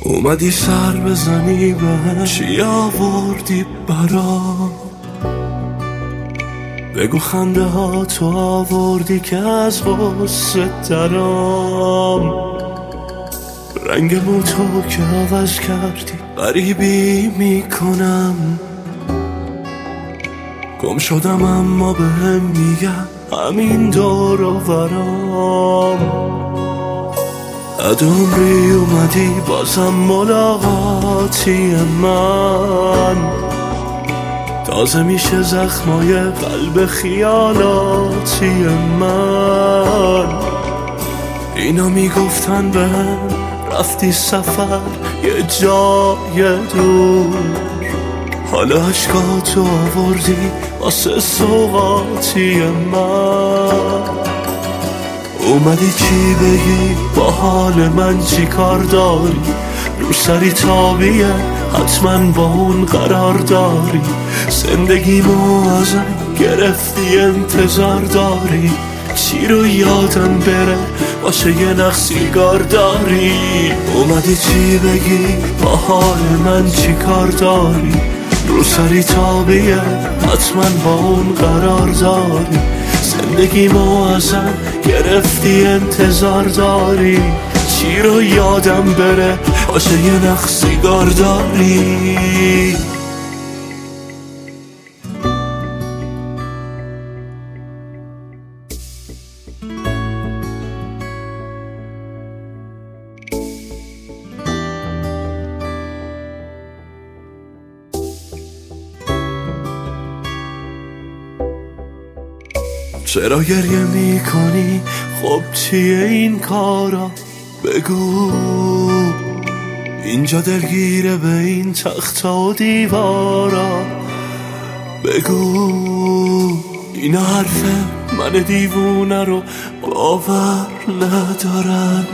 اومدی سر بزنی به چی آوردی برام، بگو خنده ها تو آوردی که از غصه درام، رنگ موتو که عوض کردی غریبی میکنم، گم شدم اما بهم میگم همین دور و برام. بعد عمری اومدی بازم ملاقاتی من، تازه میشه زخمای قلب خیالاتی من. اینا میگفتن بهم رفتی سفر یه جای دور، حالا عشقاتو آوردی واسه سوغاتی من. اومدی چی بگی با حال من چی کار داری، رو سری تابیه حتما با اون قرار داری، زندگیمو ازم گرفتی انتظار داری، چی رو یادم بره باشه یه نخ سیگار داری. اومدی چی بگی با حال من چی کار داری، رو سری تابیه حتما با اون قرار داری، زندگیمو ازم گرفتی انتظار داری، چی رو یادم بره باشه یه نخ سیگار داری. چرا گریه میکنی؟ خب چیه این کارا؟ بگو اینجا دلگیره به این تخت و دیوارا، بگو اینا حرفه من دیوونه رو باور ندارن.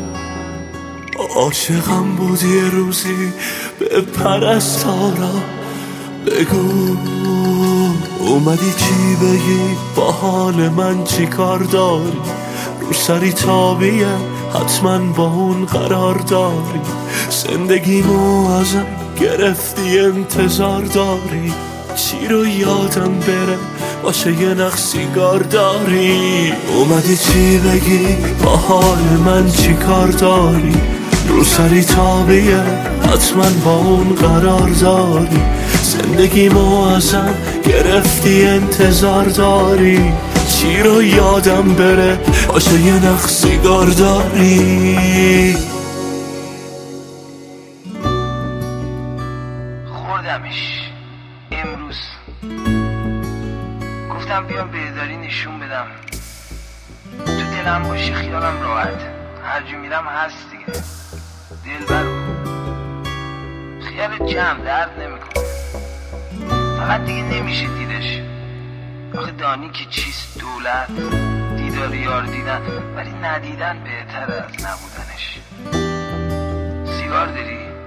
عاشقم بودی یه روزی به پرستارا، بگو اومدی چی بگی با حال من چی کار داری، رو سری تابیه حتما با اون قرار داری، زندگیمو ازم گرفتی انتظار داری، چی رو یادم بره باشه یه نخ سیگار داری. اومدی چی بگی با حال من چی کار داری، رو سری تابیه حتما با اون قرار داری، زندگیمو ازم گرفتی انتظار داری، چی رو یادم بره باشه یه نخ سیگار داری. خوردمش امروز، گفتم بیام بهداری نشون بدم، تو دلم باشی خیالم راحت، هر جا میرم هست دیگه، دلبرو خیالت جمع درد نمیکنه، فقط دیگه نمیشه دیدش، آخه دانی که چیست دولت، دیدار یار دیدن ولی ندیدن بهتر از نبودنش. سیگار داری؟